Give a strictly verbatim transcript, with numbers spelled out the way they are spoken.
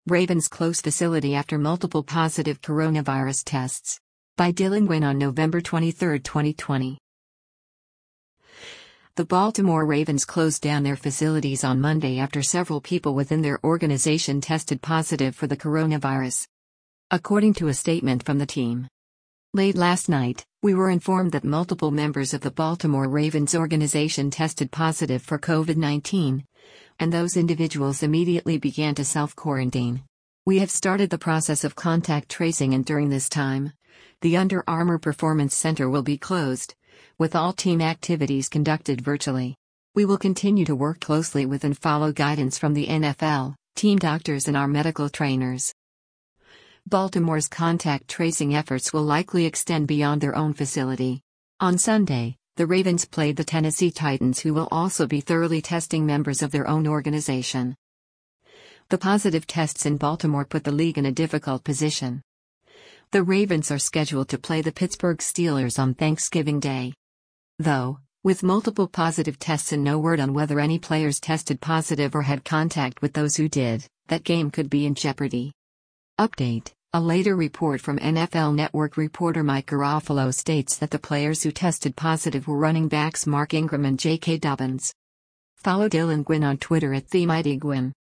Ravens close facility after multiple positive coronavirus tests. By Dylan Gwynn on November twenty-third, twenty twenty. The Baltimore Ravens closed down their facilities on Monday after several people within their organization tested positive for the coronavirus. According to a statement from the team. Late last night, we were informed that multiple members of the Baltimore Ravens organization tested positive for COVID nineteen, and those individuals immediately began to self-quarantine. We have started the process of contact tracing, and during this time, the Under Armour Performance Center will be closed, with all team activities conducted virtually. We will continue to work closely with and follow guidance from the N F L, team doctors and our medical trainers. Baltimore's contact tracing efforts will likely extend beyond their own facility. On Sunday, the Ravens played the Tennessee Titans, who will also be thoroughly testing members of their own organization. The positive tests in Baltimore put the league in a difficult position. The Ravens are scheduled to play the Pittsburgh Steelers on Thanksgiving Day. Though, with multiple positive tests and no word on whether any players tested positive or had contact with those who did, that game could be in jeopardy. Update: a later report from N F L Network reporter Mike Garafolo states that the players who tested positive were running backs Mark Ingram and J K. Dobbins. Follow Dylan Gwynn on Twitter at TheMightyGwynn.